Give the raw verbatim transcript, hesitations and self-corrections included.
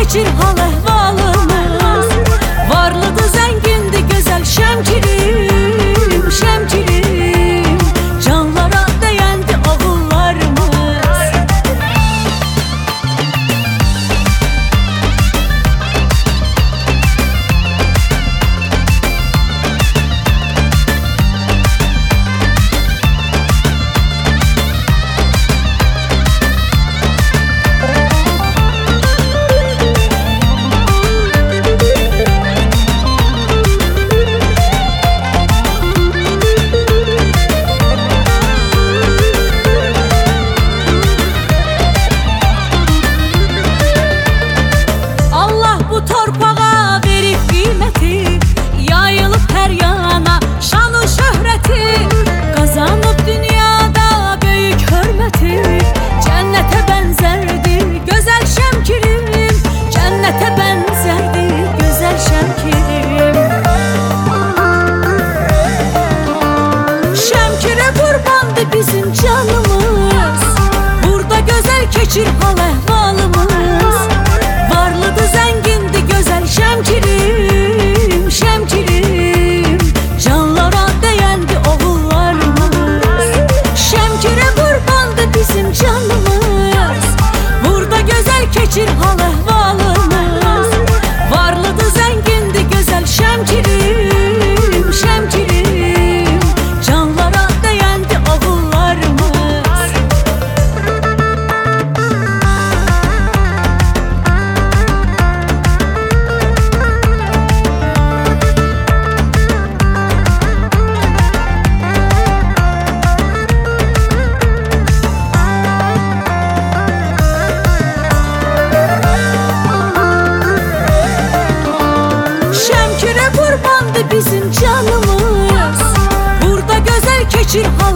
keçir hal əhvalımız. Varlıdır, zəngindir, gözəl Şəmkirim, Şəmkirim. Canlara dəyəndi oğullarımız. Torpağa verib qiyməti, yayılıb hər yana şanı şöhrəti. Qazanıb dünyada böyük hörməti, cənnətə bənzərdir gözəl Şəmkirim, cənnətə bənzərdir gözəl Şəmkirim. Şəmkirə qurbandır bizim canımız, burada gözəl keçir hal əhvalımız. Varlıdır, zəngindir, gözəl Şəmkirim, Şəmkirim. Canlara dəyəndi oğullarımız. Şəmkirə qurbandır bizim canımız, burada gözəl keçir hal əhvalımız. Varlıdır, zəngindir, gözəl Şəmkirim, Şəmkirim. Canlara dəyəndi oğullarımız. Şəmkirə qurbandır bizim canımız, burada gözəl keçir